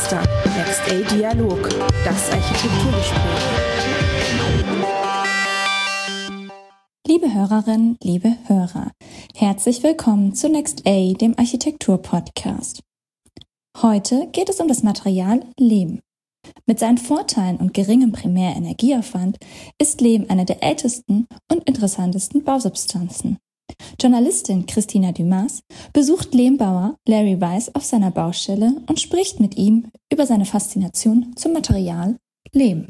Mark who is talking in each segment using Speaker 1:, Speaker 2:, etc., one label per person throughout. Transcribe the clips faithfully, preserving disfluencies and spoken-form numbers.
Speaker 1: Meister. Next A Dialog, das Architekturgespräch.
Speaker 2: Liebe Hörerinnen, liebe Hörer, herzlich willkommen zu Next A, dem Architektur-Podcast. Heute geht es um das Material Lehm. Mit seinen Vorteilen und geringem Primärenergieaufwand ist Lehm eine der ältesten und interessantesten Bausubstanzen. Journalistin Christina Dumas besucht Lehmbauer Larry Weiss auf seiner Baustelle und spricht mit ihm über seine Faszination zum Material Lehm.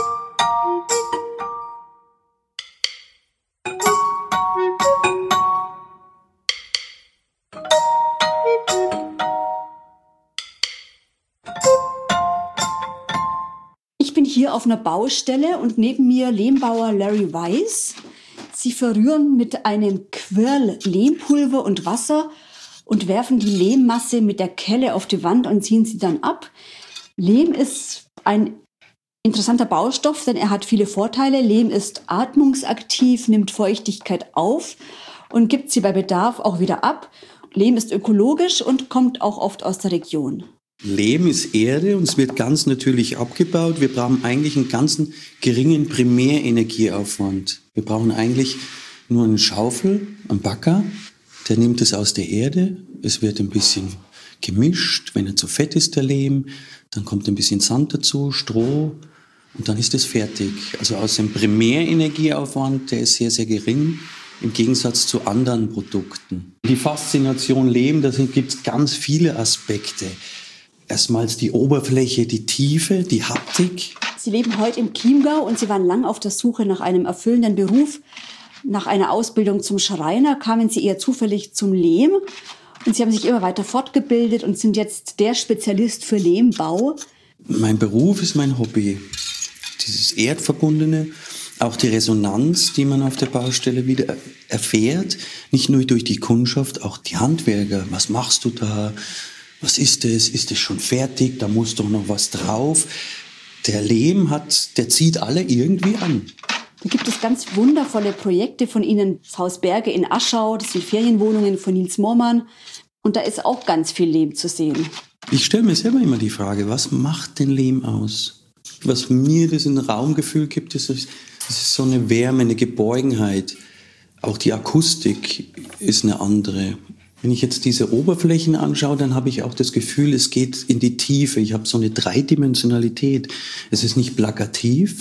Speaker 3: Ich bin hier auf einer Baustelle und neben mir Lehmbauer Larry Weiss. Sie verrühren mit einem Quirl Lehmpulver und Wasser und werfen die Lehmmasse mit der Kelle auf die Wand und ziehen sie dann ab. Lehm ist ein interessanter Baustoff, denn er hat viele Vorteile. Lehm ist atmungsaktiv, nimmt Feuchtigkeit auf und gibt sie bei Bedarf auch wieder ab. Lehm ist ökologisch und kommt auch oft aus der Region.
Speaker 4: Lehm ist Erde und es wird ganz natürlich abgebaut. Wir brauchen eigentlich einen ganzen geringen Primärenergieaufwand. Wir brauchen eigentlich nur einen Schaufel, einen Bagger, der nimmt es aus der Erde. Es wird ein bisschen gemischt. Wenn er zu fett ist, der Lehm, dann kommt ein bisschen Sand dazu, Stroh und dann ist es fertig. Also aus dem Primärenergieaufwand, der ist sehr, sehr gering im Gegensatz zu anderen Produkten. Die Faszination Lehm, da gibt es ganz viele Aspekte. Erstmals die Oberfläche, die Tiefe, die Haptik.
Speaker 3: Sie leben heute im Chiemgau und Sie waren lang auf der Suche nach einem erfüllenden Beruf. Nach einer Ausbildung zum Schreiner kamen Sie eher zufällig zum Lehm. Und Sie haben sich immer weiter fortgebildet und sind jetzt der Spezialist für Lehmbau.
Speaker 4: Mein Beruf ist mein Hobby. Dieses Erdverbundene, auch die Resonanz, die man auf der Baustelle wieder erfährt. Nicht nur durch die Kundschaft, auch die Handwerker. Was machst du da? Was ist das? Ist das schon fertig? Da muss doch noch was drauf. Der Lehm hat, der zieht alle irgendwie an.
Speaker 3: Da gibt es ganz wundervolle Projekte von Ihnen. Haus Berge in Aschau, das sind Ferienwohnungen von Nils Moormann. Und da ist auch ganz viel Lehm zu sehen.
Speaker 4: Ich stelle mir selber immer die Frage, was macht den Lehm aus? Was mir das ein Raumgefühl gibt, das ist, das ist so eine Wärme, eine Geborgenheit. Auch die Akustik ist eine andere. Wenn ich jetzt diese Oberflächen anschaue, dann habe ich auch das Gefühl, es geht in die Tiefe. Ich habe so eine Dreidimensionalität. Es ist nicht plakativ.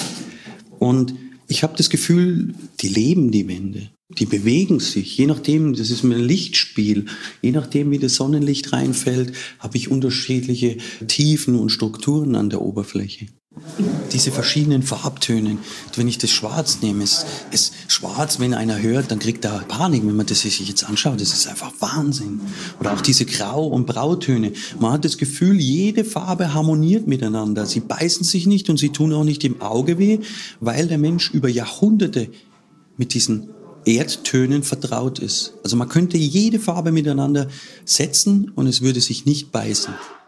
Speaker 4: Und ich habe das Gefühl, die leben die Wände. Die bewegen sich. Je nachdem, das ist ein Lichtspiel. Je nachdem, wie das Sonnenlicht reinfällt, habe ich unterschiedliche Tiefen und Strukturen an der Oberfläche. Diese verschiedenen Farbtöne, wenn ich das Schwarz nehme, ist, ist Schwarz, wenn einer hört, dann kriegt er Panik, wenn man das sich jetzt anschaut. Das ist einfach Wahnsinn. Oder auch diese Grau- und Brautöne. Man hat das Gefühl, jede Farbe harmoniert miteinander. Sie beißen sich nicht und sie tun auch nicht im Auge weh, weil der Mensch über Jahrhunderte mit diesen Erdtönen vertraut ist. Also man könnte jede Farbe miteinander setzen und es würde sich nicht beißen.